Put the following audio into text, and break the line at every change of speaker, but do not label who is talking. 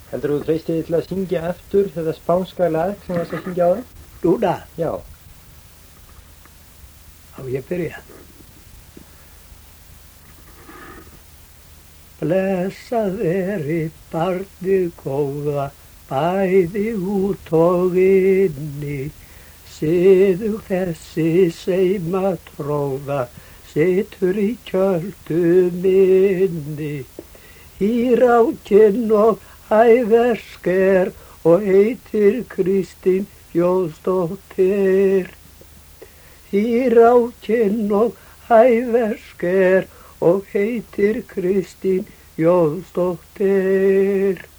Heldur þú treystið þig til að syngja eftir þetta spánska lag sem varst að syngja á það?
Núna,
Já.
á ég byrja. Blessað veri barnið góða, bæði út og inni, siðug þessi seima tróða, situr í kjöldu minni. Hírákinn og æversk er og heitir Kristín Jónsdóttir. Hírákinn og æversk er og heitir Kristín Jónsdóttir.